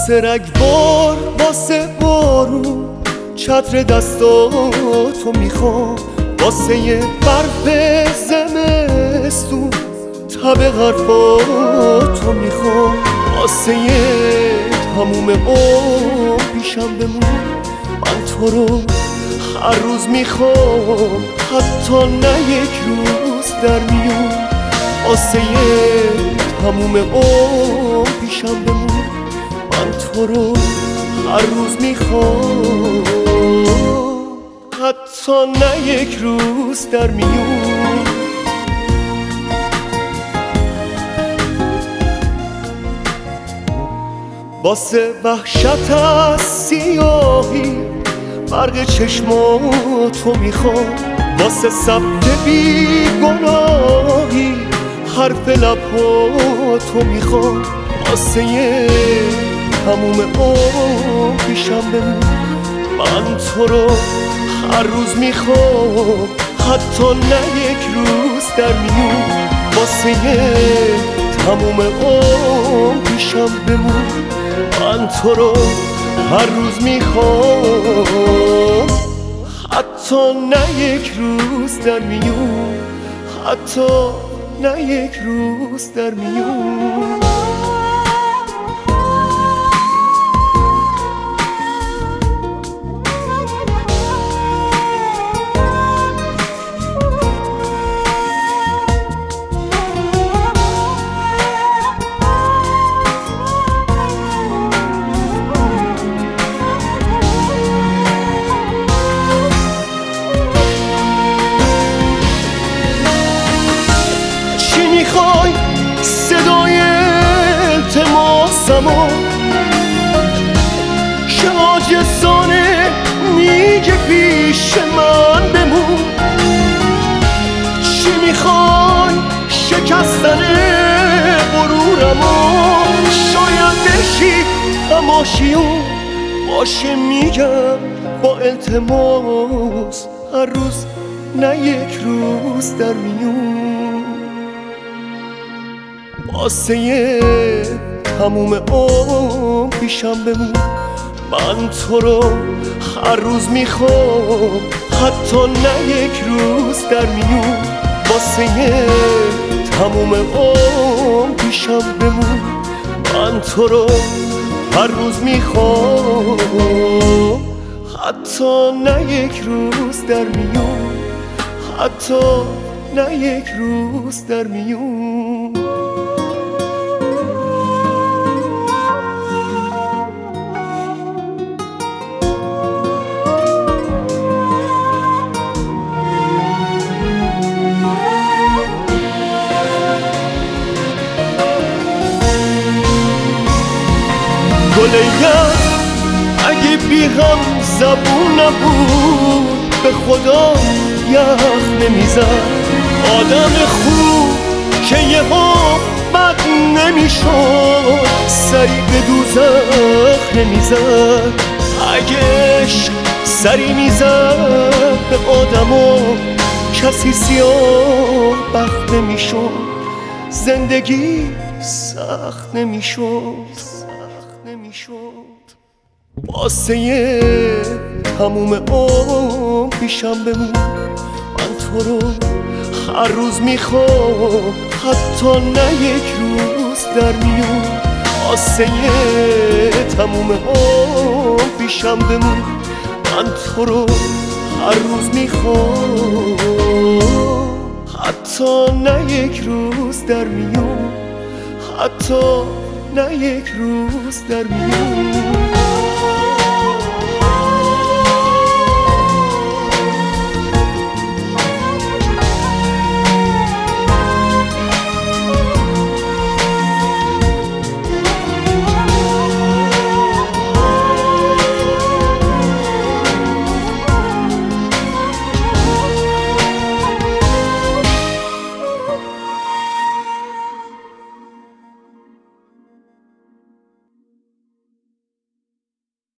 واسه رگبار واسه بارون چتر دستاتو میخوام، واسه یه برف زمستون تب حرفاتو میخوام، واسه یه تموم پیشم بمون. من تو رو هر روز میخوام، حتی نه یک روز در میون. واسه یه تموم پیشم بمون. من تو رو هر روز میخوام، حتی نه یک روز در میون. واسه وحشت از سیاهی برق چشماتو میخوام، واسه ثبت بیگناهی حرف لباتو میخوام، واسه یه تموم پیشم بمون. من تو رو هر روز میخوام، حتی نه یک روز در میون. واسه یه تموم پیشم بمون. من تو رو هر روز میخوام، حتی نه یک روز در میون. حتی نه یک روز در میون. میخوای صدای التماسمو که عاجزانه میگه پیش من بمون؟ چی میخوای شکستن غرورمو؟ شاید بشی تماشیون باشه میگم با التماس، هر روز نه یک روز در میون. واسه یه تموم پیشم بمون. من تو رو هر روز میخوام، حتی نه یک روز در میون. واسه یه تموم پیشم بمون. من تو رو هر روز میخوام، حتی نه یک روز در میون. حتی نه یک روز در میون. گلیم اگه بی هم زبون نبود، به خدا یخ نمیزد. آدم خوب که یه بد نمیشد، سری به دوزخ نمیزد. اگه عشق سری میزد به آدمو، کسی سیاه بخت نمیشد، زندگی سخت نمیشد. واسه یه تموم پیشم بمون. من تو رو هر روز میخوام، حتی نه یک روز در میون. واسه یه تموم پیشم بمون. من تو رو هر روز میخوام، حتی نه یک روز در میون. حتی نه یک روز در میون.